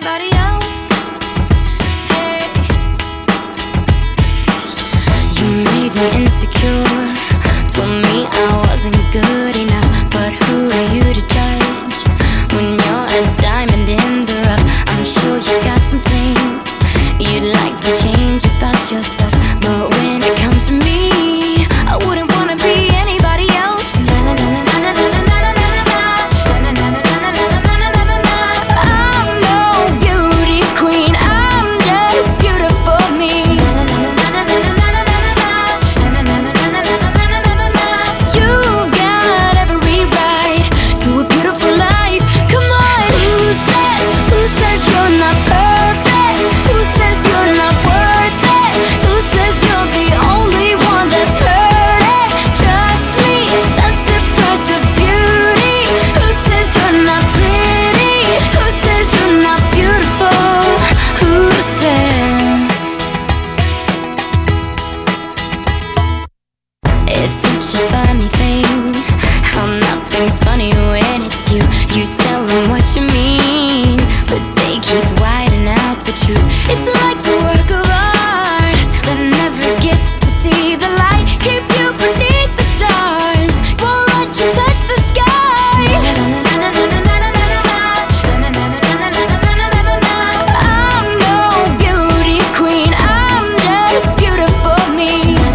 anybody else. Hey, you made me insecure, told me I wasn't good enough. But who are you to judge when you're a diamond in the rough? I'm sure you got some things you'd like to change about yourself, but when it comes to me, I wouldn't wanna be anybody else. I'm no beauty queen, I'm just beautiful me. You've got every right to a beautiful life. Come on. Who says you're not perfect? Who says you're not worth it? Who says you're the only one that's hurting? Trust me, that's the price of beauty. Who says you're not pretty? Who says you're not beautiful? Who says? It's such a funny thing how nothing's funny when it's you. You tell them what you mean, but they keep whiting out the truth. It's like a work of art that never gets to see the light. Keep you beneath the stars, won't let you touch the sky. I'm no beauty queen, I'm just beautiful me.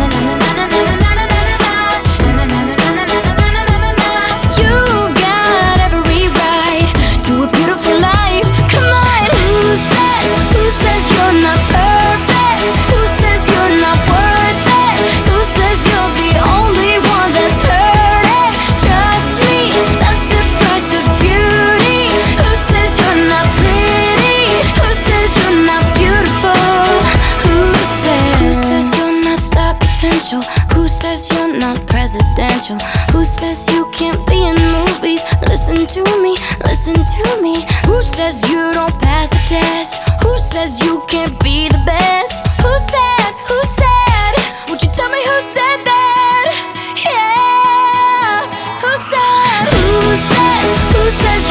You've got every right to a beautiful life. Come on. Who says you're not perfect? Who says you're not worth it? Who says you're the only one that's hurting? Trust me, that's the price of beauty. Who says you're not pretty? Who says you're not beautiful? Who says you're not star potential? Who says you're not presidential? Who says you can't be in movies? Listen to me, listen to me. Who says you don't pass the test? Who says you can't be the best? Who said, who said? Would you tell me who said that? Yeah, who said? Who says